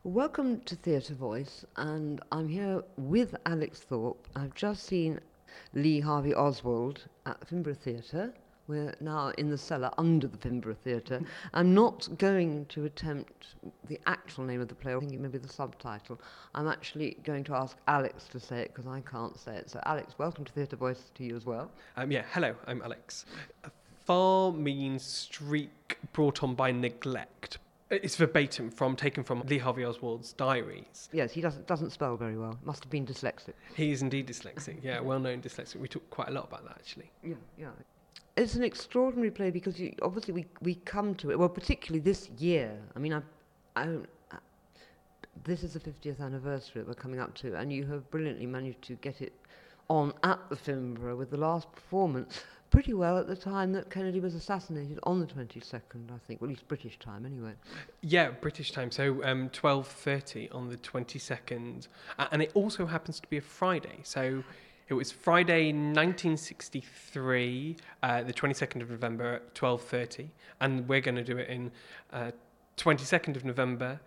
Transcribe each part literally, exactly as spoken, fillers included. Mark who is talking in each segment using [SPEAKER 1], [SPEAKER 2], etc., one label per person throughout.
[SPEAKER 1] Welcome to Theatre Voice, and I'm here with Alex Thorpe. I've just seen Lee Harvey Oswald at the Finborough Theatre. We're now in the cellar under the Finborough Theatre. I'm not going to attempt the actual name of the play, I think it may be the subtitle. I'm actually going to ask Alex to say it because I can't say it. So Alex, welcome to Theatre Voice to you as well.
[SPEAKER 2] Um, yeah, hello, I'm Alex. Far means streak brought on by neglect. It's verbatim from taken from Lee Harvey Oswald's diaries.
[SPEAKER 1] Yes, he doesn't doesn't spell very well. Must have been dyslexic.
[SPEAKER 2] He is indeed dyslexic, yeah, well-known dyslexic. We talked quite a lot about that, actually.
[SPEAKER 1] Yeah, yeah. It's an extraordinary play because you, obviously we, we come to it, well, particularly this year. I mean, I, I don't, uh, this is the fiftieth anniversary that we're coming up to, and you have brilliantly managed to get it on at the Finborough with the last performance pretty well at the time that Kennedy was assassinated on the twenty-second, I think, well, at least British time anyway.
[SPEAKER 2] Yeah, British time, so um, twelve thirty on the twenty-second, uh, and it also happens to be a Friday, so it was Friday nineteen sixty-three, uh, the twenty-second of November at twelve thirty, and we're going to do it in uh, twenty-second of November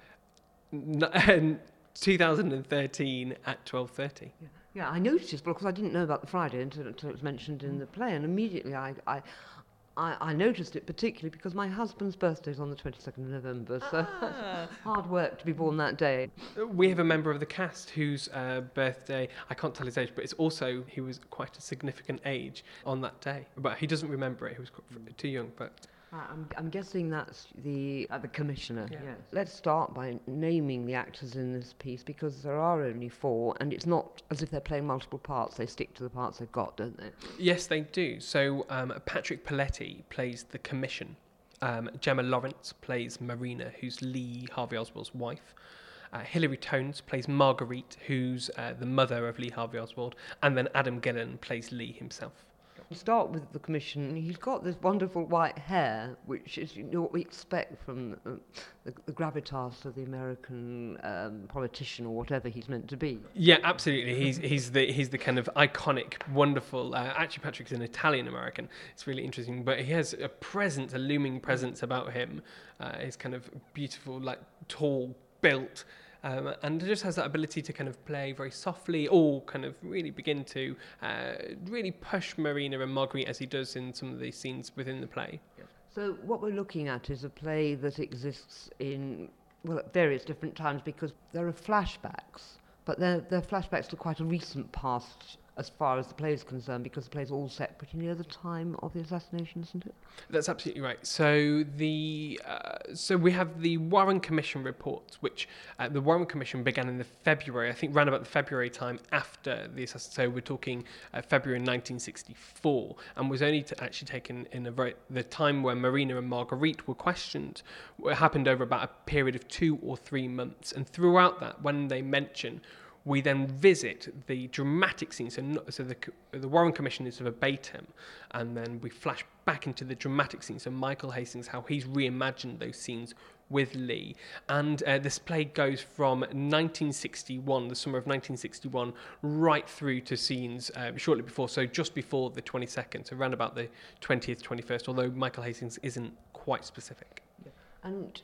[SPEAKER 2] n- two thousand thirteen at twelve thirty.
[SPEAKER 1] Yeah. Yeah, I noticed, but of course I didn't know about the Friday until, until it was mentioned in the play, and immediately I, I, I, I noticed it particularly because my husband's birthday is on the twenty-second of November, so
[SPEAKER 2] Ah.
[SPEAKER 1] hard work to be born that day.
[SPEAKER 2] We have a member of the cast whose uh, birthday, I can't tell his age, but it's also, he was quite a significant age on that day. But he doesn't remember it, he was quite too young, but...
[SPEAKER 1] Uh, I'm, I'm guessing that's the uh, the commissioner.
[SPEAKER 2] Yeah.
[SPEAKER 1] Yes. Let's start by naming the actors in this piece because there are only four, and it's not as if they're playing multiple parts. They stick to the parts they've got, don't they?
[SPEAKER 2] Yes, they do. So um, Patrick Paletti plays the commission. Um, Gemma Lawrence plays Marina, who's Lee Harvey Oswald's wife. Uh, Hilary Tones plays Marguerite, who's uh, the mother of Lee Harvey Oswald. And then Adam Gillen plays Lee himself.
[SPEAKER 1] We start with the commission. He's got this wonderful white hair, which is you know, what we expect from uh, the, the gravitas of the American um, politician or whatever he's meant to be.
[SPEAKER 2] Yeah, absolutely. He's he's the he's the kind of iconic, wonderful. Uh, actually, Patrick's an Italian American. It's really interesting, but he has a presence, a looming presence about him. Uh, he's kind of beautiful, like tall, built. Um, and just has that ability to kind of play very softly or kind of really begin to uh, really push Marina and Marguerite as he does in some of these scenes within the play.
[SPEAKER 1] So what we're looking at is a play that exists in, well, at various different times because there are flashbacks, but they're, they're flashbacks to quite a recent past as far as the play is concerned because the play's all set pretty near the time of the assassination, isn't it?
[SPEAKER 2] That's absolutely right. So the uh, so we have the Warren Commission report, which uh, the Warren Commission began in the February, I think, round about the February time after the assassination. So we're talking uh, February nineteen sixty-four, and was only to actually taken in a very, the time when Marina and Marguerite were questioned. It happened over about a period of two or three months, and throughout that, when they mention. We then visit the dramatic scenes. So, not, so the, the Warren Commission is verbatim, and then we flash back into the dramatic scenes. So Michael Hastings, how he's reimagined those scenes with Lee. And uh, this play goes from nineteen sixty-one, the summer of nineteen sixty-one, right through to scenes uh, shortly before, so just before the twenty-second, so around about the twentieth, twenty-first, although Michael Hastings isn't quite specific.
[SPEAKER 1] Yeah. And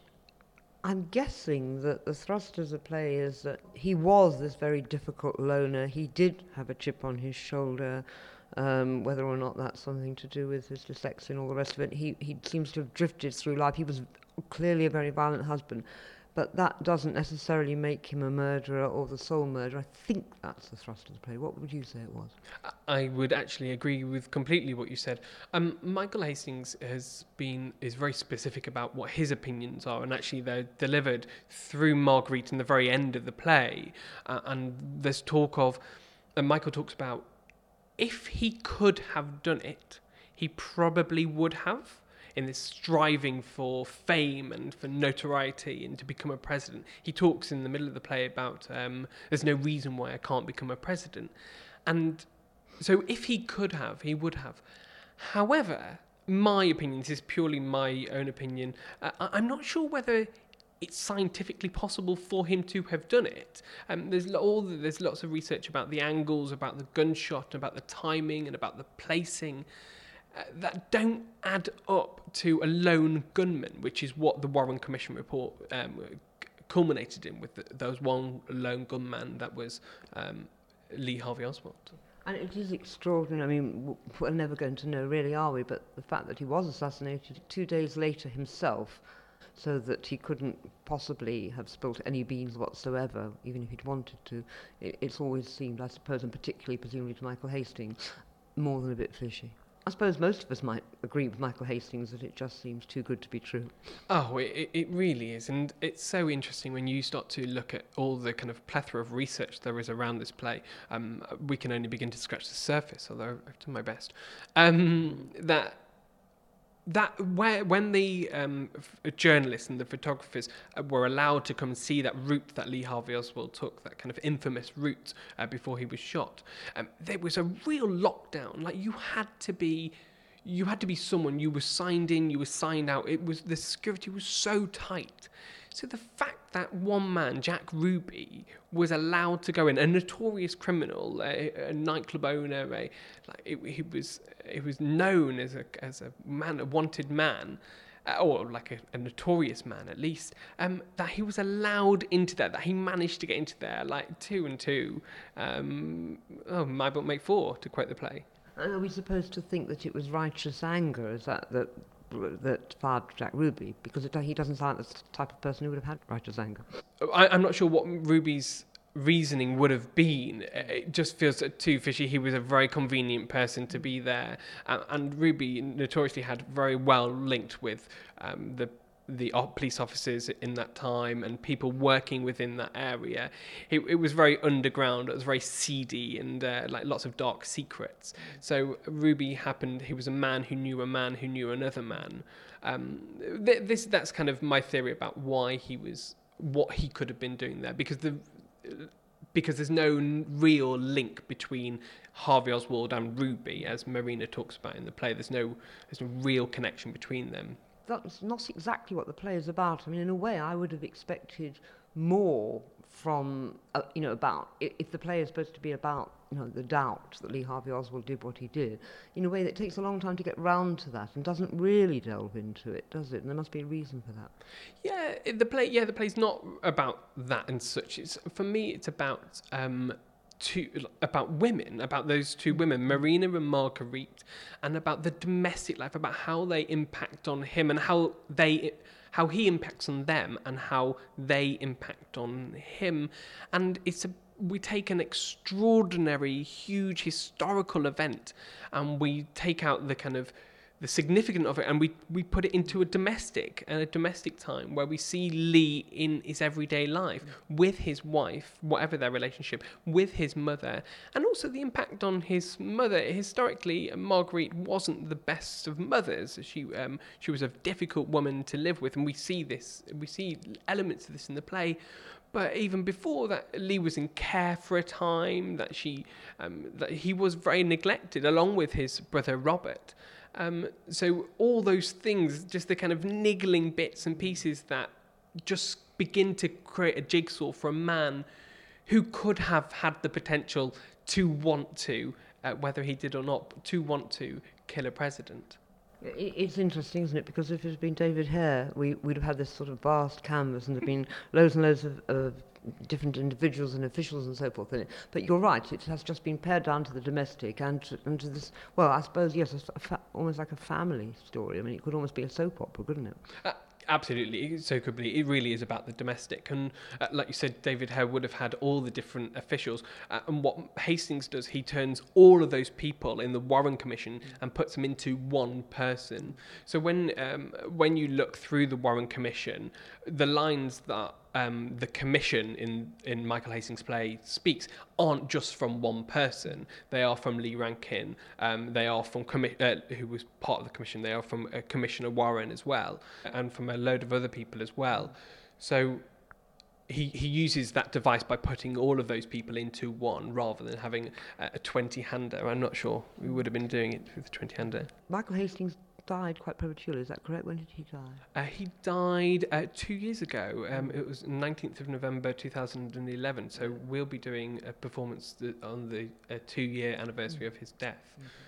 [SPEAKER 1] I'm guessing that the thrust of the play is that he was this very difficult loner. He did have a chip on his shoulder, um, whether or not that's something to do with his dyslexia and all the rest of it. He, he seems to have drifted through life. He was clearly a very violent husband, but that doesn't necessarily make him a murderer or the sole murderer. I think that's the thrust of the play. What would you say it was?
[SPEAKER 2] I would actually agree with completely what you said. Um, Michael Hastings has been is very specific about what his opinions are, and actually they're delivered through Marguerite in the very end of the play. Uh, and there's talk of, and Michael talks about, if he could have done it, he probably would have. In this striving for fame and for notoriety and to become a president. He talks in the middle of the play about um, there's no reason why I can't become a president. And so if he could have, he would have. However, my opinion, this is purely my own opinion, uh, I'm not sure whether it's scientifically possible for him to have done it. Um, there's all the, there's lots of research about the angles, about the gunshot, about the timing and about the placing. Uh, that don't add up to a lone gunman, which is what the Warren Commission report um, culminated in with the, those one lone gunman that was um, Lee Harvey Oswald.
[SPEAKER 1] And it is extraordinary. I mean, w- we're never going to know, really, are we? But the fact that he was assassinated two days later himself, so that he couldn't possibly have spilt any beans whatsoever, even if he'd wanted to, it, it's always seemed, I suppose, and particularly presumably to Michael Hastings, more than a bit fishy. I suppose most of us might agree with Michael Hastings that it just seems too good to be true.
[SPEAKER 2] Oh, it, it really is. And it's so interesting when you start to look at all the kind of plethora of research there is around this play. Um, we can only begin to scratch the surface, although I've done my best. Um, that that where when the um, f- journalists and the photographers uh, were allowed to come and see that route that Lee Harvey Oswald took, that kind of infamous route uh, before he was shot, um, there was a real lockdown. Like, you had to be, you had to be someone. You were signed in, you were signed out. It was, the security was so tight. So the fact that one man, Jack Ruby, was allowed to go in, a notorious criminal, a, a nightclub owner, a, like it, he was, he was known as a as a man, a wanted man, uh, or like a, a notorious man at least. Um, that he was allowed into there, that he managed to get into there, like two and two, um, oh, my book make four, to quote the play.
[SPEAKER 1] And are we supposed to think that it was righteous anger? Is that that that fired Jack Ruby? Because it, he doesn't sound like the type of person who would have had righteous anger.
[SPEAKER 2] I, I'm not sure what Ruby's reasoning would have been. It just feels too fishy. He was a very convenient person to be there, uh, and Ruby notoriously had very well linked with um, the the police officers in that time and people working within that area. It, it was very underground. It was very seedy and uh, like lots of dark secrets. So Ruby happened. He was a man who knew a man who knew another man. Um, th- this that's kind of my theory about why he was, what he could have been doing there, because the because there's no n- real link between Harvey Oswald and Ruby, as Marina talks about in the play. There's no there's no real connection between them.
[SPEAKER 1] That's not exactly what the play is about. I mean, in a way, I would have expected more from, uh, you know, about, i- if the play is supposed to be about, you know, the doubt that Lee Harvey Oswald did what he did, in a way that takes a long time to get round to that and doesn't really delve into it, does it? And there must be a reason for that.
[SPEAKER 2] Yeah, it- the play. Yeah, the play's not about that and such. It's, for me, it's about um, two about women, about those two women, Marina and Marguerite, and about the domestic life, about how they impact on him and how they, how he impacts on them and how they impact on him. And it's a we take an extraordinary, huge historical event, and we take out the kind of the significance of it, and we, we put it into a domestic and a domestic time where we see Lee in his everyday life with his wife, whatever their relationship, with his mother, and also the impact on his mother. Historically, Marguerite wasn't the best of mothers. She um, she was a difficult woman to live with, and we see this, we see elements of this in the play. But even before that, Lee was in care for a time. That she, um, that he was very neglected, along with his brother Robert. Um, so all those things, just the kind of niggling bits and pieces that just begin to create a jigsaw for a man who could have had the potential to want to, uh, whether he did or not, to want to kill a president.
[SPEAKER 1] I- It's interesting, isn't it? Because if it had been David Hare, we, we'd have had this sort of vast canvas and there'd been loads and loads of, of different individuals and officials and so forth in it. But you're right, it has just been pared down to the domestic and to, and to this, well, I suppose, yes, a fa- almost like a family story. I mean, it could almost be a soap opera, couldn't it?
[SPEAKER 2] Uh, absolutely, so could be. It really is about the domestic, and uh, like you said, David Hare would have had all the different officials. Uh, and what Hastings does, he turns all of those people in the Warren Commission and puts them into one person. So when um, when you look through the Warren Commission, the lines that um, the commission in, in Michael Hastings' play speaks aren't just from one person. They are from Lee Rankin. Um, they are from commi- uh, who was part of the commission. They are from uh, Commissioner Warren as well, and from a load of other people as well. So he he uses that device by putting all of those people into one, rather than having a, a twenty-hander. I'm not sure we would have been doing it with a twenty-hander.
[SPEAKER 1] Michael Hastings died quite prematurely, is that correct? When did he die?
[SPEAKER 2] Uh, he died uh, two years ago. Um, it was nineteenth of November two thousand eleven. So we'll be doing a performance th- on the uh, two-year anniversary of his death.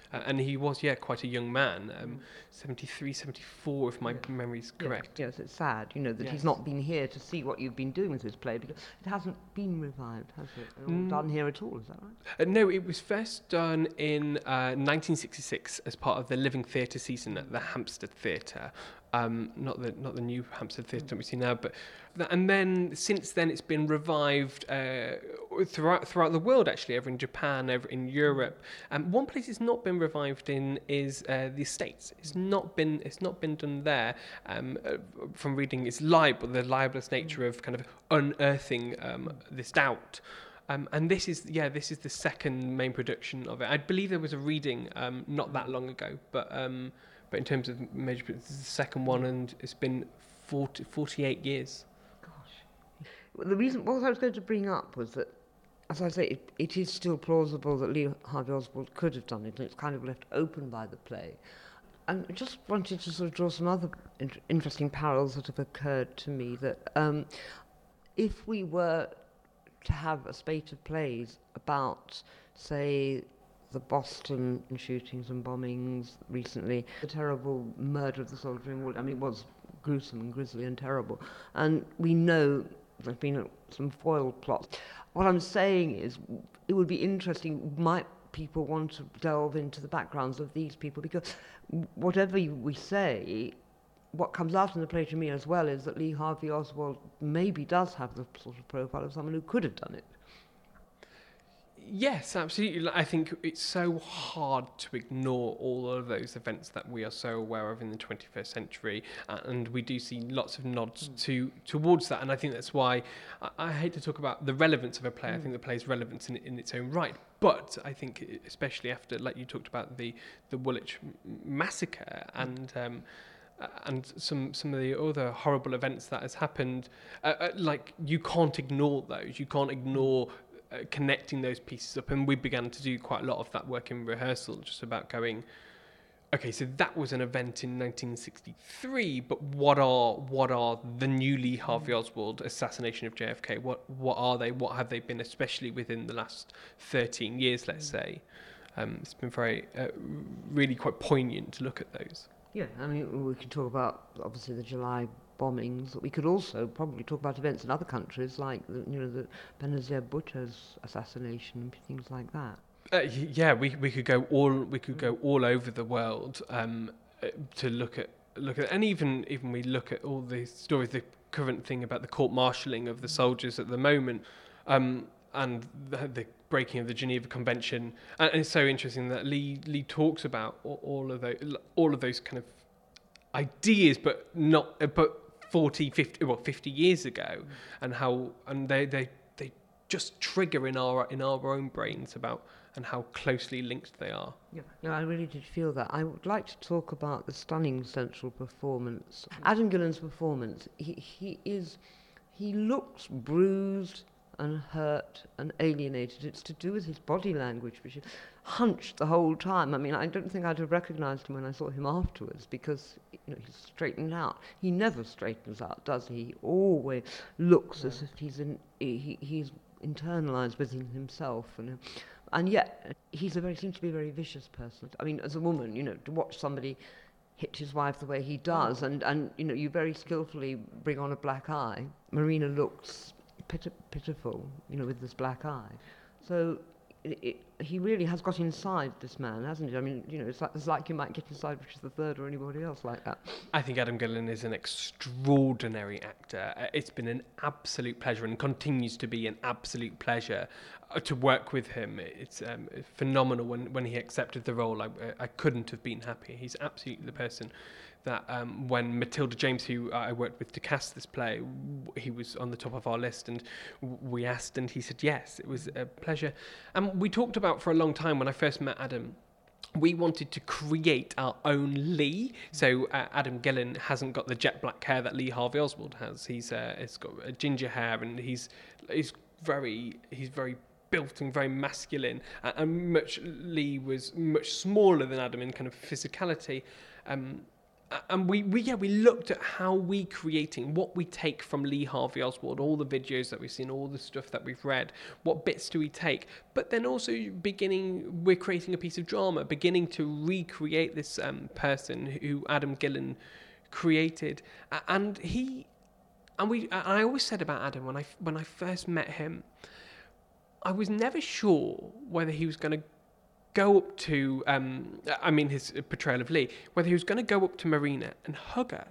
[SPEAKER 2] Uh, and he was, yeah, quite a young man, um, seventy-three, seventy-four, if my
[SPEAKER 1] Yeah.
[SPEAKER 2] memory's correct.
[SPEAKER 1] Yes, yes, it's sad, you know, that
[SPEAKER 2] Yes.
[SPEAKER 1] he's not been here to see what you've been doing with this play, because it hasn't been revived, has it? Or
[SPEAKER 2] Mm.
[SPEAKER 1] done here at all, is that right?
[SPEAKER 2] Uh, no, it was first done in uh, nineteen sixty-six as part of the Living Theatre season at the Hampstead Theatre. Um, not the not the new Hampstead Theatre that we see now, but th- and then since then it's been revived uh, throughout throughout the world, actually, over in Japan, over in Europe. Um, one place it's not been revived in is uh, the States. It's not been it's not been done there. Um, uh, from reading its libel, the libelous nature of kind of unearthing um, this doubt. Um, and this is, yeah, this is the second main production of it. I believe there was a reading um, not that long ago, but um, but in terms of major, this is the second one, and it's been forty, forty-eight years.
[SPEAKER 1] Gosh. Well, the reason, what I was going to bring up was that, as I say, it, it is still plausible that Lee Harvey Oswald could have done it, and it's kind of left open by the play. And I just wanted to sort of draw some other in- interesting parallels that have occurred to me, that um, if we were to have a spate of plays about, say, the Boston shootings and bombings recently, the terrible murder of the soldier in Wood. I mean, it was gruesome and grisly and terrible. And we know there's been some foiled plots. What I'm saying is, it would be interesting, might people want to delve into the backgrounds of these people? Because whatever we say, what comes out in the play to me as well is that Lee Harvey Oswald maybe does have the sort of profile of someone who could have done it.
[SPEAKER 2] Yes, absolutely. I think it's so hard to ignore all of those events that we are so aware of in the twenty-first century, uh, and we do see lots of nods mm. to towards that. And I think that's why I, I hate to talk about the relevance of a play. Mm. I think the play is relevant in, in its own right. But I think, especially after, like you talked about, the the Woolwich massacre and. Um, and some, some of the other horrible events that has happened, uh, uh, like, you can't ignore those. You can't ignore uh, connecting those pieces up. And we began to do quite a lot of that work in rehearsal, just about going, okay, so that was an event in nineteen sixty-three, but what are what are the new Lee Harvey Oswald assassination of J F K? What what are they? What have they been, especially within the last thirteen years, let's say? Um, it's been very, uh, really quite poignant to look at those.
[SPEAKER 1] Yeah, I mean, we could talk about, obviously, the July bombings. We could also probably talk about events in other countries, like, the, you know, the Benazir Bhutto's assassination and things like that.
[SPEAKER 2] Uh, yeah, we we could go all we could go all over the world um, uh, to look at look at, and even even we look at all the stories, the current thing about the court-martialing of the soldiers at the moment, um, and the, the breaking of the Geneva Convention, and, and it's so interesting that Lee Lee talks about all, all of those all of those kind of ideas, but not uh, but forty, fifty, well, fifty years ago, mm. and how and they they they just trigger in our in our own brains about and how closely linked they are.
[SPEAKER 1] Yeah, no, I really did feel that. I would like to talk about the stunning central performance. Adam Gillen's performance. He he is he looks bruised and hurt and alienated. It's to do with his body language, which is hunched the whole time. I mean, I don't think I'd have recognised him when I saw him afterwards, because, you know, he's straightened out. He never straightens out, does he? He always looks yeah. as if he's in, he, he's internalised within himself, and uh, and yet he's a very seems to be a very vicious person. I mean, as a woman, you know, to watch somebody hit his wife the way he does, oh. and and you know, you very skillfully bring on a black eye. Marina looks Pit- pitiful, you know, with this black eye. So it, it, he really has got inside this man, hasn't he? I mean, you know, it's like, it's like you might get inside Richard the Third or anybody else like that.
[SPEAKER 2] I think Adam Gillen is an extraordinary actor. Uh, it's been an absolute pleasure, and continues to be an absolute pleasure uh, to work with him. It's um, phenomenal. When, when he accepted the role, I, I couldn't have been happier. He's absolutely the person that um, when Matilda James, who I worked with to cast this play, he was on the top of our list, and we asked and he said yes. It was a pleasure. And we talked about for a long time, when I first met Adam, we wanted to create our own Lee. So uh, Adam Gillen hasn't got the jet black hair that Lee Harvey Oswald has. He's uh, he's got a ginger hair, and he's he's very he's very built and very masculine. Uh, and much Lee was much smaller than Adam in kind of physicality. Um, Uh, and we, we yeah we looked at how we creating what we take from Lee Harvey Oswald, all the videos that we've seen, all the stuff that we've read, what bits do we take, but then also beginning we're creating a piece of drama, beginning to recreate this um, person who Adam Gillen created. Uh, and he and we I always said about Adam when I when I first met him, I was never sure whether he was going to go up to, um, I mean, his portrayal of Lee, whether he was going to go up to Marina and hug her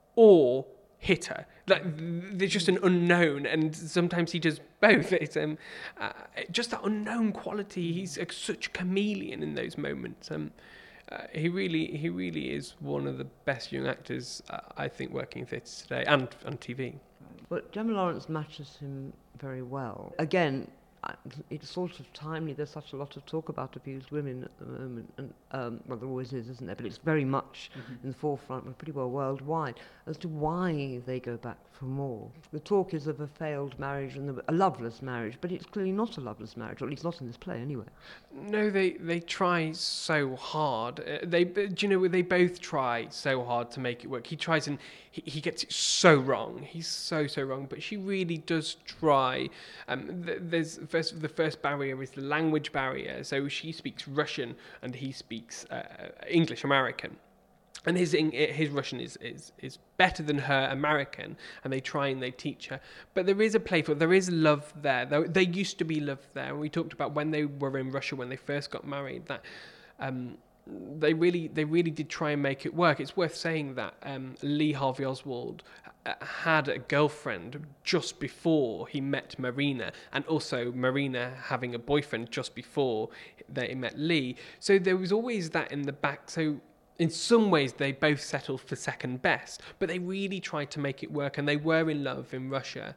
[SPEAKER 2] or hit her. Like, there's just an unknown, and sometimes he does both. It's um, uh, just that unknown quality. He's a, such a chameleon in those moments. Um, uh, he really, he really is one of the best young actors, uh, I think, working in theatres today and on T V.
[SPEAKER 1] But Gemma Lawrence matches him very well. Again, I- it's sort of timely. There's such a lot of talk about abused women at the moment, and um, well, there always is, isn't there? But it's very much mm-hmm. in the forefront, but pretty well worldwide, as to why they go back for more. The talk is of a failed marriage and the, a loveless marriage, but it's clearly not a loveless marriage, or at least not in this play, anyway.
[SPEAKER 2] No, they they try so hard. Uh, they, do you know, they both try so hard to make it work. He tries and he, he gets it so wrong. He's so so wrong, but she really does try. Um, th- there's first the first barrier is the language barrier. So she speaks Russian and he speaks uh, English American. And his his Russian is, is, is better than her American, and they try and they teach her. But there is a playful, there is love there. There, there used to be love there. And we talked about when they were in Russia, when they first got married, that um, they really they really did try and make it work. It's worth saying that um, Lee Harvey Oswald had a girlfriend just before he met Marina, and also Marina having a boyfriend just before they met Lee. So there was always that in the back. So in some ways, they both settled for second best, but they really tried to make it work, and they were in love in Russia.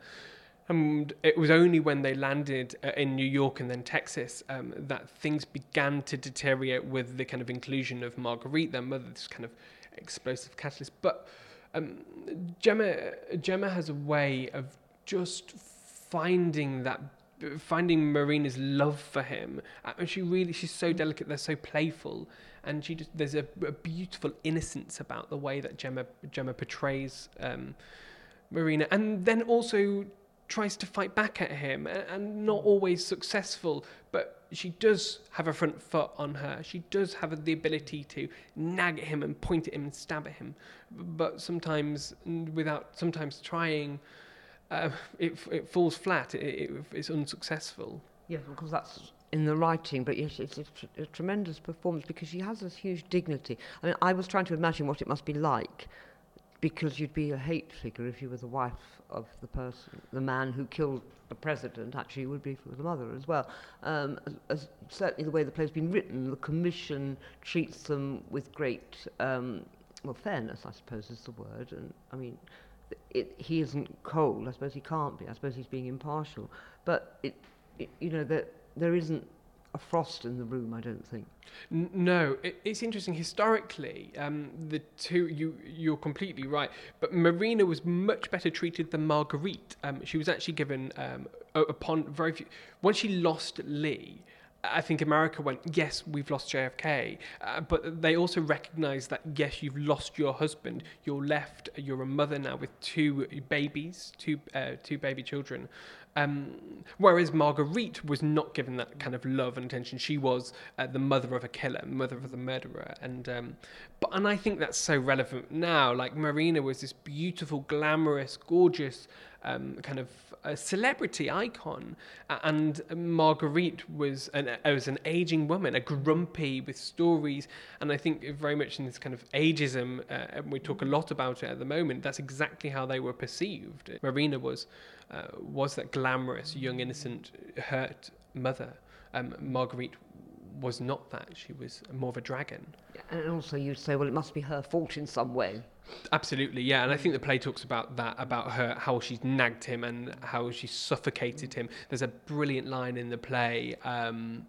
[SPEAKER 2] And it was only when they landed uh, in New York and then Texas um, that things began to deteriorate with the kind of inclusion of Marguerite, their mother, this kind of explosive catalyst. But um, Gemma, Gemma has a way of just finding that, finding Marina's love for him. And she really, she's so delicate, they're so playful. And she just, there's a, a beautiful innocence about the way that Gemma Gemma portrays um, Marina, and then also tries to fight back at him, and, and not always successful. But she does have a front foot on her. She does have the ability to nag at him and point at him and stab at him. But sometimes, without sometimes trying, uh, it it falls flat. It, it, it's unsuccessful.
[SPEAKER 1] Yes, because that's in the writing, but yes, it's a, tr- a tremendous performance because she has this huge dignity. I mean, I was trying to imagine what it must be like, because you'd be a hate figure if you were the wife of the person, the man who killed the president. Actually, you would be for the mother as well. Um, as, as certainly the way the play's been written, the commission treats them with great, um, well, fairness, I suppose is the word. And I mean, it, he isn't cold. I suppose he can't be. I suppose he's being impartial. But it, it you know, that. There isn't a frost in the room, I don't think.
[SPEAKER 2] N- no, it, it's interesting. Historically, um, the two, you, you're completely right, but Marina was much better treated than Marguerite. Um, she was actually given, um, upon very few, once she lost Lee, I think America went, yes, we've lost J F K, uh, but they also recognised that, yes, you've lost your husband, you're left, you're a mother now with two babies, two uh, two baby children. Um, whereas Marguerite was not given that kind of love and attention. She was uh, the mother of a killer, mother of a murderer, and um, but and I think that's so relevant now. Like Marina was this beautiful, glamorous, gorgeous um, kind of a celebrity icon, and Marguerite was an uh, was an aging woman, a grumpy with stories, and I think very much in this kind of ageism, uh, and we talk a lot about it at the moment. That's exactly how they were perceived. Marina was. Uh, was that glamorous, young, innocent, hurt mother. Um, Marguerite was not that. She was more of a dragon.
[SPEAKER 1] And also you'd say, well, it must be her fault in some way.
[SPEAKER 2] Absolutely, yeah. And I think the play talks about that, about her, how she's nagged him and how she suffocated him. There's a brilliant line in the play um,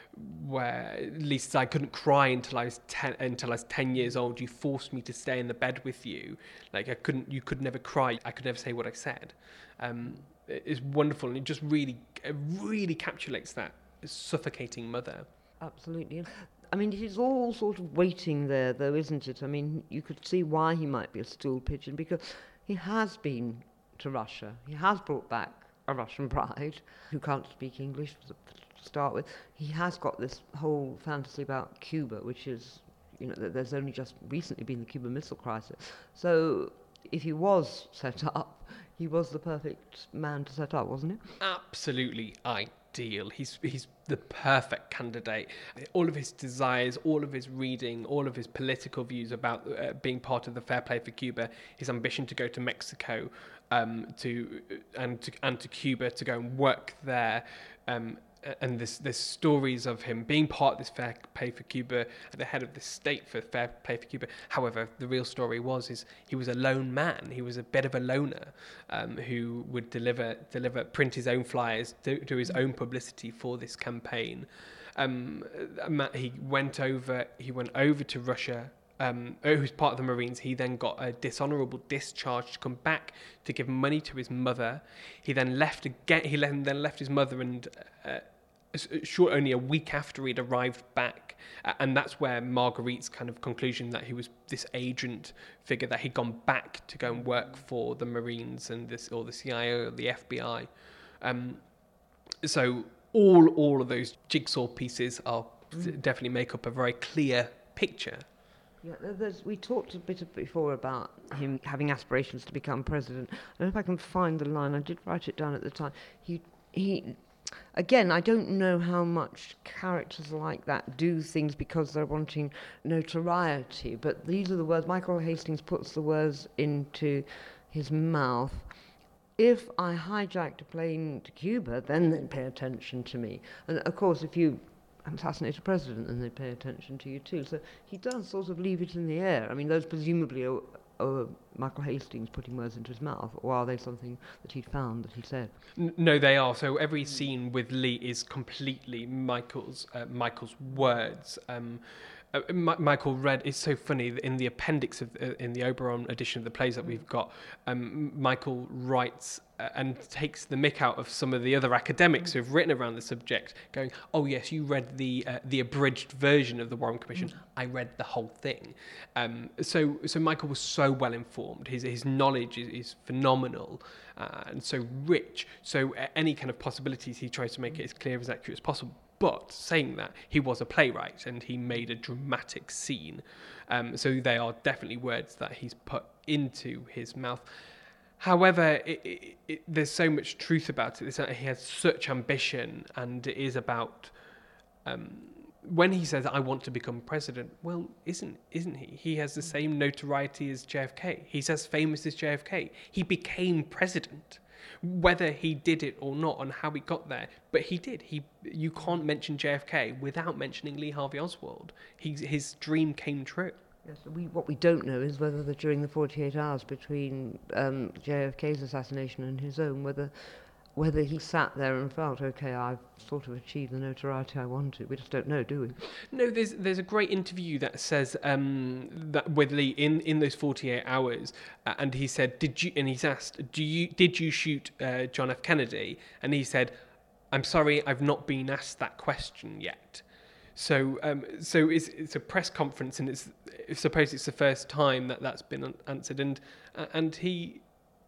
[SPEAKER 2] where at least I couldn't cry until I was ten, until I was ten years old. You forced me to stay in the bed with you. Like I couldn't, you could never cry. I could never say what I said. Um, it's wonderful, and it just really, it really encapsulates that suffocating mother.
[SPEAKER 1] Absolutely. I mean, it is all sort of waiting there, though, isn't it? I mean, you could see why he might be a stool pigeon, because he has been to Russia. He has brought back a Russian bride who can't speak English to start with. He has got this whole fantasy about Cuba, which is, you know, there's only just recently been the Cuban Missile Crisis. So if he was set up, he was the perfect man to set up, wasn't he?
[SPEAKER 2] Absolutely ideal. He's he's the perfect candidate. All of his desires, all of his reading, all of his political views about uh, being part of the Fair Play for Cuba, his ambition to go to Mexico, um, to and to and to Cuba to go and work there. Um, And this, there's stories of him being part of this Fair Play for Cuba, at the head of the state for Fair Play for Cuba. However, the real story was is he was a lone man. He was a bit of a loner um, who would deliver, deliver, print his own flyers, do, do his own publicity for this campaign. Um, he went over. He went over to Russia. Um, oh, who's part of the Marines. He then got a dishonourable discharge to come back to give money to his mother. He then left again. He then then left his mother and. Uh, Short, only a week after he'd arrived back, uh, and that's where Marguerite's kind of conclusion that he was this agent figure, that he'd gone back to go and work for the Marines and this, or the C I A or the F B I. Um, so all all of those jigsaw pieces are mm. definitely make up a very clear picture.
[SPEAKER 1] Yeah, there's, we talked a bit before about him having aspirations to become president. I don't know if I can find the line. I did write it down at the time. He he. Again, I don't know how much characters like that do things because they're wanting notoriety, but these are the words. Michael Hastings puts the words into his mouth. If I hijacked a plane to Cuba, then they'd pay attention to me. And of course, if you assassinate a president, then they'd pay attention to you too. So he does sort of leave it in the air. I mean, those presumably are, are Michael Hastings putting words into his mouth, or are they something that he'd found that he said?
[SPEAKER 2] No, they are. So every scene with Lee is completely Michael's uh, Michael's words. Um, uh, M- Michael read. It's so funny that in the appendix of uh, in the Oberon edition of the plays that we've got, um, Michael writes uh, and takes the mick out of some of the other academics who've written around the subject, going, "Oh yes, you read the uh, the abridged version of the Warren Commission. I read the whole thing." Um, so so Michael was so well informed. His his knowledge is, is phenomenal uh, and so rich. So uh, any kind of possibilities, he tries to make it as clear, as accurate as possible. But saying that, he was a playwright and he made a dramatic scene. Um, so they are definitely words that he's put into his mouth. However, it, it, it, there's so much truth about it. It's that he has such ambition, and it is about... Um, when he says, "I want to become president," well, isn't isn't he? He has the same notoriety as J F K. He's as famous as J F K. He became president, whether he did it or not, and how he got there. But he did. He you can't mention J F K without mentioning Lee Harvey Oswald. He, his dream came true.
[SPEAKER 1] Yes, we, what we don't know is whether the, during the forty-eight hours between um, J F K's assassination and his own, whether whether he sat there and felt, okay, I've sort of achieved the notoriety I wanted. We just don't know, do we?
[SPEAKER 2] No, there's there's a great interview that says um, that with Lee in, in those forty-eight hours, uh, and he said, "Did you?" And he's asked, "Do you did you shoot uh, John F. Kennedy?" And he said, "I'm sorry, I've not been asked that question yet." So um, so it's it's a press conference, and it's I suppose it's the first time that that's been answered, and uh, and he.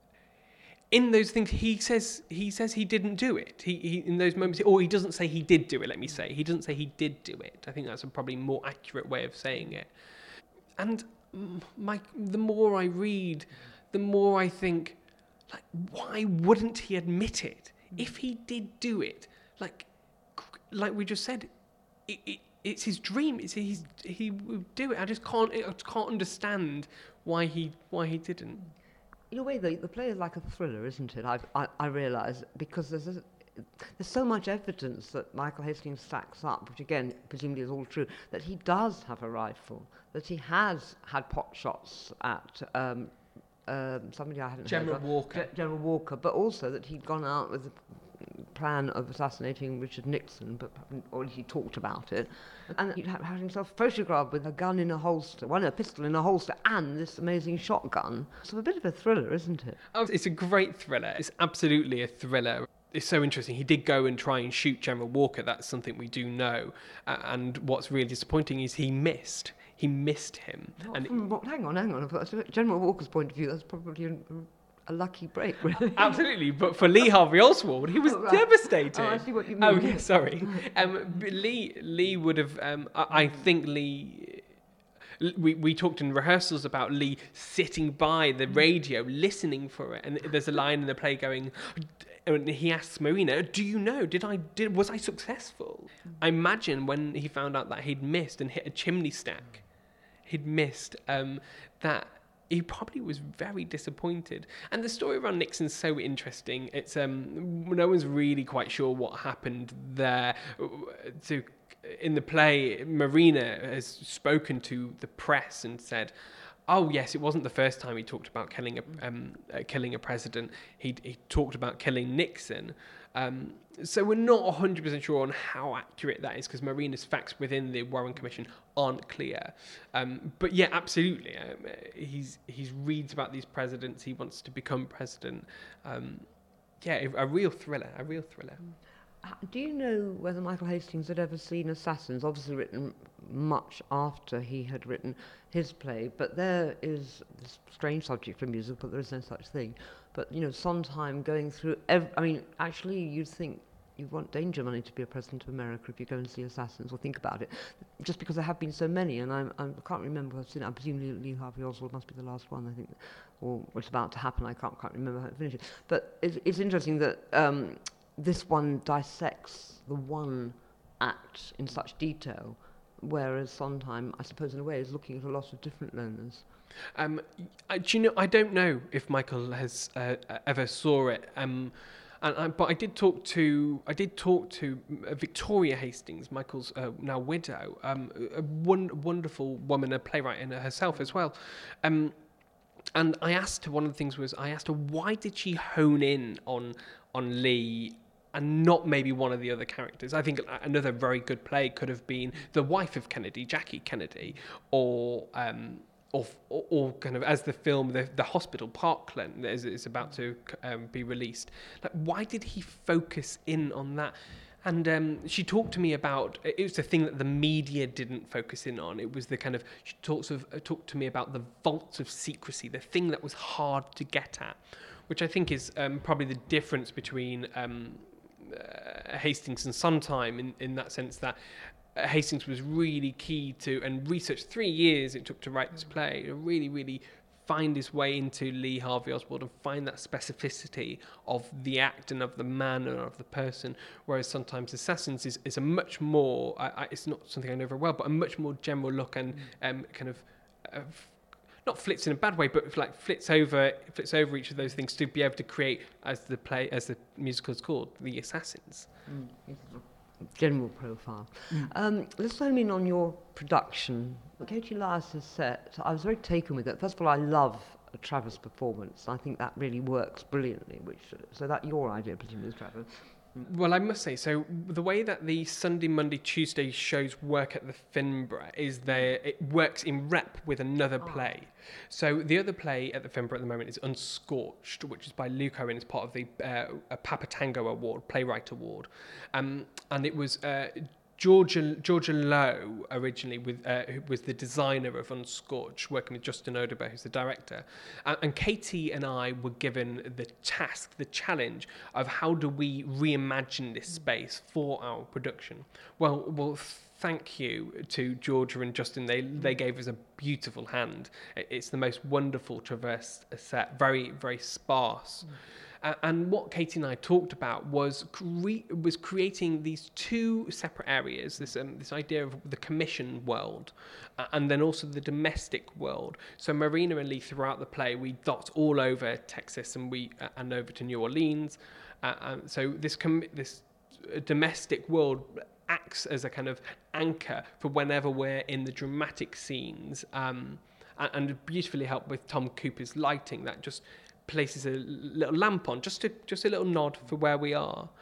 [SPEAKER 2] In those things, he says he says he didn't do it. He, he in those moments, or he doesn't say he did do it. Let me say he doesn't say he did do it. I think that's a probably more accurate way of saying it. And my the more I read, the more I think, like, why wouldn't he admit it? If he did do it, like like we just said, it, it, it's his dream. It's his he would do it. I just can't I can't understand why he why he didn't.
[SPEAKER 1] In a way, the, the play is like a thriller, isn't it? I, I, I realise, because there's a, there's so much evidence that Michael Hastings stacks up, which again, presumably is all true, that he does have a rifle, that he has had pot shots at um, um, somebody I haven't
[SPEAKER 2] General
[SPEAKER 1] heard of,
[SPEAKER 2] Walker.
[SPEAKER 1] Ge- General Walker, but also that he'd gone out with a plan of assassinating Richard Nixon, but or he talked about it, and he'd had himself photographed with a gun in a holster, one a pistol in a holster, and this amazing shotgun. So a bit of a thriller, isn't it?
[SPEAKER 2] Oh, it's a great thriller. It's absolutely a thriller. it's so interesting. He did go and try and shoot General Walker. That's something we do know. Uh, and what's really disappointing is he missed. He missed him.
[SPEAKER 1] Not
[SPEAKER 2] and
[SPEAKER 1] from, what, hang on, hang on. From General Walker's point of view, that's probably a, a lucky break, really.
[SPEAKER 2] Absolutely, but for Lee Harvey Oswald, he was
[SPEAKER 1] Oh, right.
[SPEAKER 2] devastated.
[SPEAKER 1] Oh, I see what you mean.
[SPEAKER 2] Oh, yeah, sorry. Um, but Lee, Lee would have. Um, I, I think Lee. We we talked in rehearsals about Lee sitting by the radio, listening for it, and there's a line in the play going. And he asks Marina, "Do you know? Did I did was I successful?" I imagine when he found out that he'd missed and hit a chimney stack, he'd missed um, that. He probably was very disappointed. And the story around Nixon's so interesting. It's um, no one's really quite sure what happened there. To in the play, Marina has spoken to the press and said, "Oh yes, it wasn't the first time he talked about killing a um, uh, killing a president. He he talked about killing Nixon." Um, so we're not one hundred percent sure on how accurate that is because Marina's facts within the Warren Commission aren't clear. Um, but yeah, absolutely. Um, he's he's reads about these presidents. He wants to become president. Um, yeah, a real thriller. A real thriller.
[SPEAKER 1] Do you know whether Michael Hastings had ever seen Assassins? Obviously written much after he had written his play, but there is this strange subject for music, but there is no such thing. But, you know, Sondheim going through, ev- I mean, actually you'd think you want danger money to be a president of America if you go and see Assassins, or think about it, just because there have been so many, and I'm, I'm, I can't remember if I've seen it. I presume Lee Harvey Oswald must be the last one, I think, or it's about to happen. I can't quite remember how it finishes. But it's, it's interesting that um, this one dissects the one act in such detail, whereas Sondheim, I suppose in a way, is looking at a lot of different loners.
[SPEAKER 2] Um, I, do you know? I don't know if Michael has uh, ever saw it. Um, and I, but I did talk to I did talk to Victoria Hastings, Michael's uh, now widow, um, a one, wonderful woman, a playwright in herself as well. Um, and I asked her, one of the things was I asked her, why did she hone in on on Lee and not maybe one of the other characters? I think another very good play could have been the wife of Kennedy, Jackie Kennedy, or um, or, or, or kind of as the film, the, the hospital, Parkland, is, is about to um, be released. Like, why did he focus in on that? And um, she talked to me about, it was the thing that the media didn't focus in on. It was the kind of, she talks of, uh, talked to me about the vaults of secrecy, the thing that was hard to get at, which I think is um, probably the difference between um, uh, Hastings and Sondheim in, in that sense that uh, Hastings was really key to, and researched three years it took to write this play, to really, really find his way into Lee Harvey Oswald and find that specificity of the act and of the man and of the person, whereas sometimes Assassins is, is a much more, I, I, it's not something I know very well, but a much more general look and um, kind of, uh, not flits in a bad way, but like flits over flits over each of those things to be able to create, as the play, as the musical is called, The Assassins.
[SPEAKER 1] Mm. General profile. Mm. Um, let's home in on your production. Katie Elias's set, I was very taken with it. First of all, I love a Travers performance. I think that really works brilliantly. Which, so that your idea, presumably, is Travers.
[SPEAKER 2] Well, I must say, so the way that the Sunday, Monday, Tuesday shows work at the Finborough is they it works in rep with another play. So the other play at the Finborough at the moment is Unscorched, which is by Luke Owen, as part of the uh, Papatango Award, Playwright Award. Um, and it was uh, Georgia Georgia Lowe originally with uh, who was the designer of Unscorched, working with Justin Odober, who's the director. Uh, and Katie and I were given the task, the challenge of how do we reimagine this space for our production. Well, well, thank you to Georgia and Justin. They they gave us a beautiful hand. It's the most wonderful Traverse set, very very sparse. Mm. Uh, and what Katie and I talked about was cre- was creating these two separate areas, this um, this idea of the commission world uh, and then also the domestic world. So Marina and Lee, throughout the play, we dot all over Texas and we uh, and over to New Orleans. Uh, and so this com- this domestic world acts as a kind of anchor for whenever we're in the dramatic scenes, um, and, and beautifully helped with Tom Cooper's lighting that just places a little lamp on, just to, just a little nod for where we are.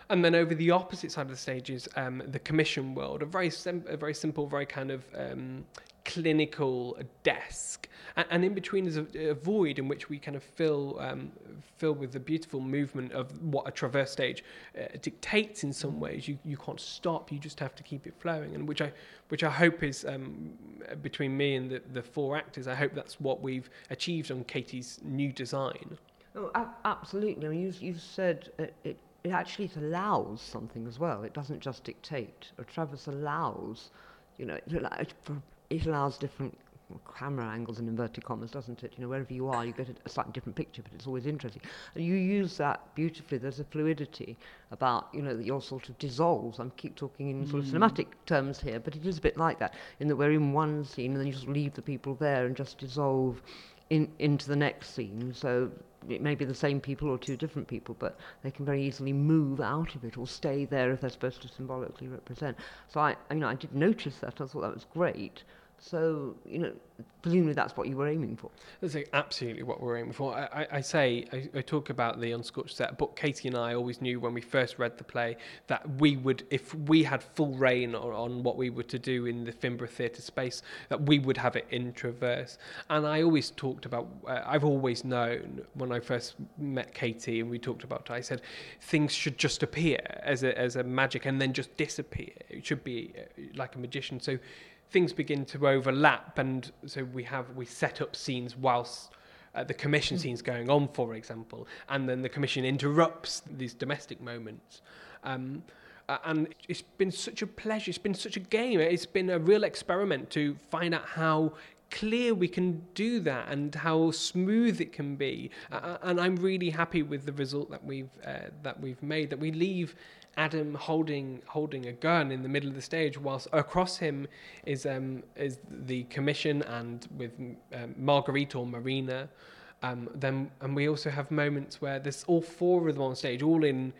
[SPEAKER 2] And then over the opposite side of the stage is um, the commission world, a very sim- a very simple, very kind of um, clinical desk, and, and in between is a, a void in which we kind of fill um, fill with the beautiful movement of what a traverse stage uh, dictates. In some ways, you you can't stop; you just have to keep it flowing, and which I which I hope is um, between me and the, the four actors. I hope that's what we've achieved on Katie's new design.
[SPEAKER 1] Oh, a- absolutely. I mean, you you said it, it it actually it allows something as well. It doesn't just dictate. A traverse allows, you know, it, allow- it, it allows different camera angles and inverted commas, doesn't it? You know, wherever you are, you get a slightly different picture, but it's always interesting. And you use that beautifully. There's a fluidity about, you know, that you're sort of dissolves. I keep talking in sort of cinematic terms here, but it is a bit like that, in that we're in one scene and then you just leave the people there and just dissolve in into the next scene. So it may be the same people or two different people, but they can very easily move out of it or stay there if they're supposed to symbolically represent. So I, you know, I did notice that. I thought that was great. So, you know, presumably that's what you were aiming for.
[SPEAKER 2] That's absolutely what we're aiming for. I, I, I say, I, I talk about the Unscorched set, but Katie and I always knew when we first read the play that we would, if we had full reign on, on what we were to do in the Finborough Theatre space, that we would have it in Traverse. And I always talked about, uh, I've always known when I first met Katie and we talked about it, I said, things should just appear as a, as a magic and then just disappear. It should be uh, like a magician. So things begin to overlap, and so we have we set up scenes whilst uh, the commission mm. scene's going on, for example, and then the commission interrupts these domestic moments. Um, uh, and it's been such a pleasure. It's been such a game. It's been a real experiment to find out how clear we can do that and how smooth it can be. Uh, and I'm really happy with the result that we've uh, that we've made. That we leave Adam holding holding a gun in the middle of the stage, whilst across him is um, is the commission, and with um, Marguerite or Marina. Um, then and we also have moments where there's all four of them on stage, all in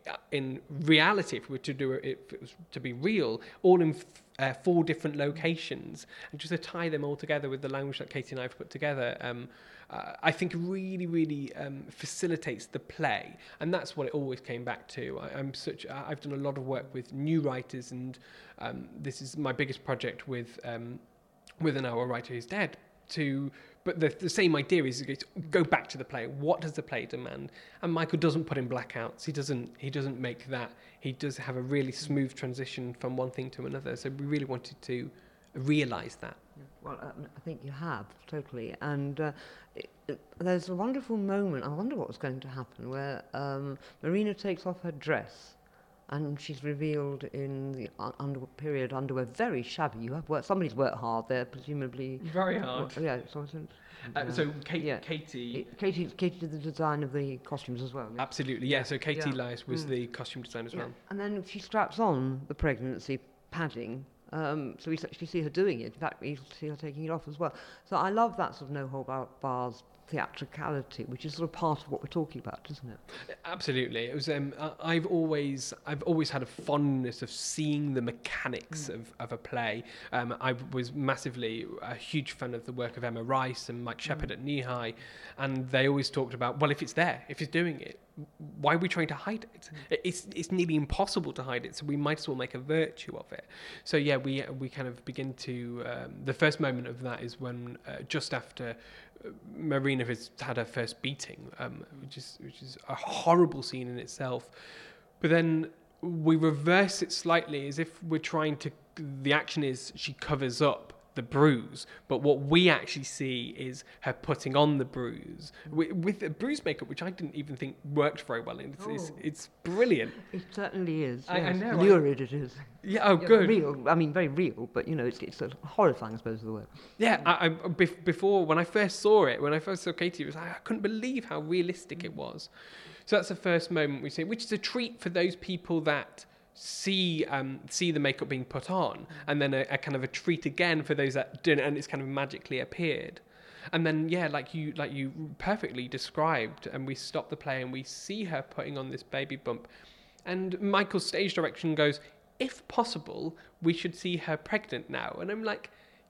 [SPEAKER 2] in reality. If we were to do it, if it was to be real, all in uh, four different locations, and just to tie them all together with the language that Katie and I have put together. Um, Uh, I think really, really um, facilitates the play, and that's what it always came back to. I, I'm such. I've done a lot of work with new writers, and um, this is my biggest project with um, with an Our Writer Who's Dead. To, but the, the same idea is to go back to the play. What does the play demand? And Michael doesn't put in blackouts. He doesn't. He doesn't make that. He does have a really smooth transition from one thing to another. So we really wanted to realise that.
[SPEAKER 1] Well, uh, I think you have, totally. And uh, it, it, there's a wonderful moment, I wonder what was going to happen, where um, Marina takes off her dress and she's revealed in the uh, under, period underwear, very shabby. You have worked, somebody's worked hard there, presumably.
[SPEAKER 2] Very hard.
[SPEAKER 1] Well, yeah, so, so,
[SPEAKER 2] uh,
[SPEAKER 1] yeah.
[SPEAKER 2] so Kate,
[SPEAKER 1] yeah.
[SPEAKER 2] Katie...
[SPEAKER 1] It, Katie... Katie did the design of the costumes as well. Yeah?
[SPEAKER 2] Absolutely, yeah. So Katie
[SPEAKER 1] yeah.
[SPEAKER 2] Lias was mm. the costume designer as
[SPEAKER 1] yeah.
[SPEAKER 2] well.
[SPEAKER 1] And then she straps on the pregnancy padding. Um, so we actually see her doing it. In fact, we see her taking it off as well. So I love that sort of no hold bars theatricality, which is sort of part of what we're talking about, isn't it?
[SPEAKER 2] Absolutely. It was. Um, I've always, I've always had a fondness of seeing the mechanics mm. of, of a play. Um, I was massively a huge fan of the work of Emma Rice and Mike Shepherd mm. at Knee High, and they always talked about, well, if it's there, if it's doing it, why are we trying to hide it? Mm. It's it's nearly impossible to hide it, so we might as well make a virtue of it. So yeah, we we kind of begin to. Um, the first moment of that is when uh, just after. Marina has had her first beating, um, which is which is a horrible scene in itself. But then we reverse it slightly, as if we're trying to. The action is she covers up the bruise, but what we actually see is her putting on the bruise with, with the bruise makeup, which I didn't even think worked very well. It's oh. it's, it's brilliant.
[SPEAKER 1] It certainly is.
[SPEAKER 2] I,
[SPEAKER 1] yes.
[SPEAKER 2] I know.
[SPEAKER 1] Lurid it is.
[SPEAKER 2] Yeah. Oh,
[SPEAKER 1] yeah,
[SPEAKER 2] good.
[SPEAKER 1] Real. I mean, very real, but you know, it's it's horrifying, I suppose, is the word.
[SPEAKER 2] Yeah. I, I, before when I first saw it, when I first saw Katie, it was like, I couldn't believe how realistic it was. So that's the first moment we see, which is a treat for those people that. see um, see the makeup being put on, and then a, a kind of a treat again for those that didn't, and it's kind of magically appeared. And then yeah, like you like you perfectly described, and we stop the play and we see her putting on this baby bump, and Michael's stage direction goes, if possible, we should see her pregnant now. And I'm like,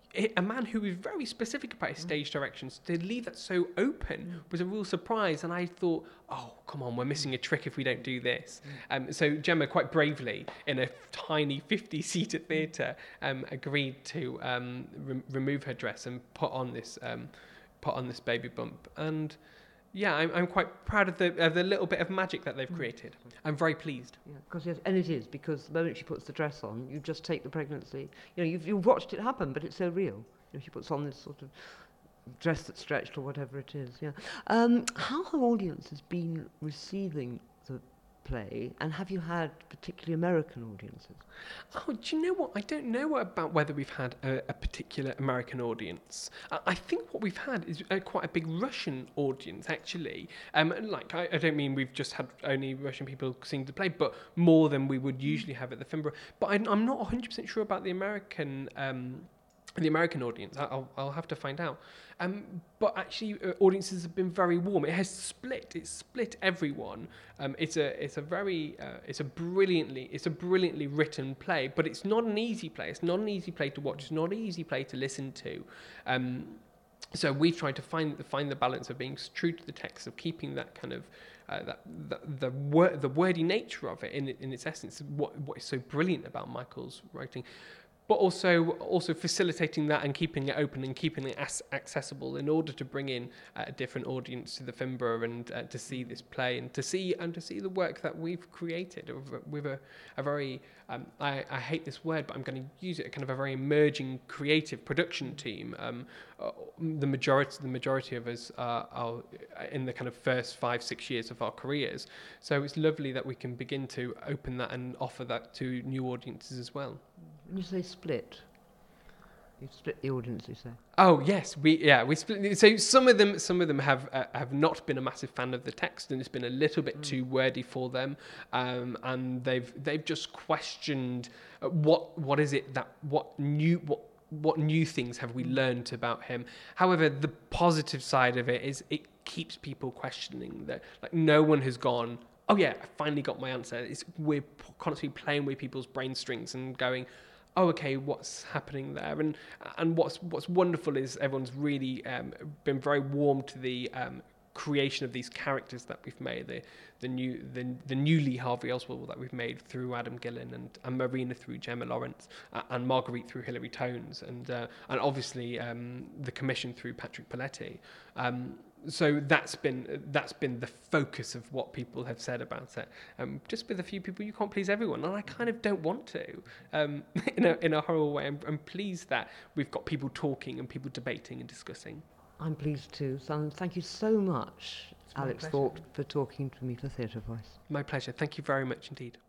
[SPEAKER 2] i- a man who was very specific about his stage directions, to leave that so open was a real surprise. And I thought, oh, come on, we're missing a trick if we don't do this. Um, so Gemma, quite bravely, in a tiny fifty-seater theatre, um, agreed to um, re- remove her dress and put on this um, put on this baby bump. And yeah, I'm, I'm quite proud of the of the little bit of magic that they've created. I'm very pleased.
[SPEAKER 1] Yeah, because yes, and it is, because the moment she puts the dress on, you just take the pregnancy. You know, you've, you've watched it happen, but it's so real. You know, she puts on this sort of dress that's stretched or whatever it is. Yeah. Um, how have audiences been receiving the play, and have you had particularly American audiences?
[SPEAKER 2] Oh, do you know what? I don't know about whether we've had a, a particular American audience. I, I think what we've had is a, quite a big Russian audience, actually. Um, like, I, I don't mean we've just had only Russian people seeing the play, but more than we would usually have at the Finborough. But I, I'm not one hundred percent sure about the American um, the American audience. I'll, I'll have to find out. Um, but actually, uh, audiences have been very warm. It has split. It's split everyone. Um, it's a it's a very uh, it's a brilliantly it's a brilliantly written play. But it's not an easy play. It's not an easy play to watch. It's not an easy play to listen to. Um, so we've tried to find find the balance of being true to the text, of keeping that kind of uh, that the the, wor- the wordy nature of it in in its essence. What what is so brilliant about Michael's writing. But also, also facilitating that and keeping it open and keeping it as accessible in order to bring in uh, a different audience to the Finborough and uh, to see this play and to see and to see the work that we've created with a, a very um, I, I hate this word, but I'm going to use it, a kind of a very emerging creative production team. Um, uh, the majority the majority of us are, are in the kind of first five six years of our careers, so it's lovely that we can begin to open that and offer that to new audiences as well.
[SPEAKER 1] When you say split, you split the audience, you say?
[SPEAKER 2] Oh yes, we yeah we split. So some of them some of them have uh, have not been a massive fan of the text, and it's been a little bit mm. too wordy for them, um, and they've they've just questioned uh, what what is it that what new what. What new things have we learned about him? However, the positive side of it is it keeps people questioning that. Like, no one has gone, oh yeah, I finally got my answer. It's, we're constantly playing with people's brain strings and going, oh, okay, what's happening there? And and what's what's wonderful is everyone's really um, been very warm to the um, creation of these characters that we've made, the the new the, the new Lee Harvey Oswald that we've made through Adam Gillen, and, and Marina through Gemma Lawrence, uh, and Marguerite through Hilary Tones, and uh, and obviously um, the commission through Patrick Paletti. Um, so that's been that's been the focus of what people have said about it. Um, just with a few people, you can't please everyone, and I kind of don't want to. Um, in a in a horrible way, I'm, I'm pleased that we've got people talking and people debating and discussing.
[SPEAKER 1] I'm pleased too. So thank you so much, Alex Thorpe, for talking to me for Theatre Voice.
[SPEAKER 2] My pleasure. Thank you very much indeed.